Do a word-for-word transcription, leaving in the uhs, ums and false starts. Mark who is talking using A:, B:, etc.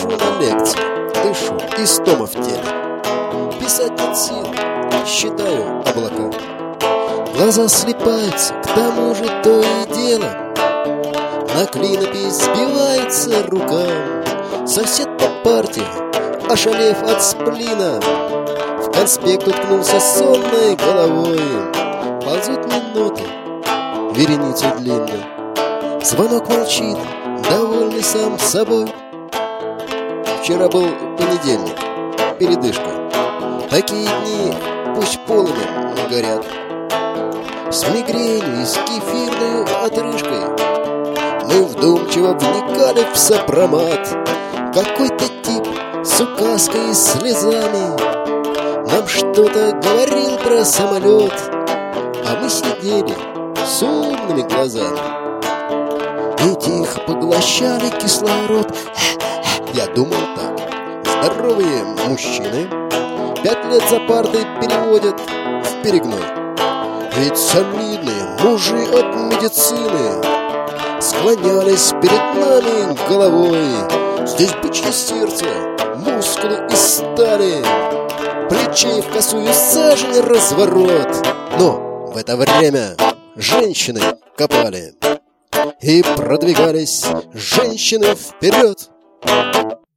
A: Хожу на лекции, дышу, истома в теле. Писать нет сил, считаю облака. Глаза слипаются, к тому же то и дело. На клинопись сбивается рука. Сосед по парте, ошалев от сплина, в конспект уткнулся сонной головой. Ползут минуты, вереницей длинной. Звонок молчит, довольный сам собой. Вчера был понедельник, передышка. Такие дни пусть полымем горят. С мигренью и с кефирной отрыжкой мы вдумчиво вникали в сопромат. Какой-то тип с указкой и слезами нам что-то говорил про самолет, а мы сидели с умными глазами и тихо поглощали кислород. Я думал так: здоровые мужчины пять лет за партой переводят в перегной. Ведь солидные мужи от медицины склонялись перед нами головой. Здесь бычье сердце, мускулы из стали, плечей в косую сажень разворот. Но в это время женщины копали, и продвигались женщины вперед.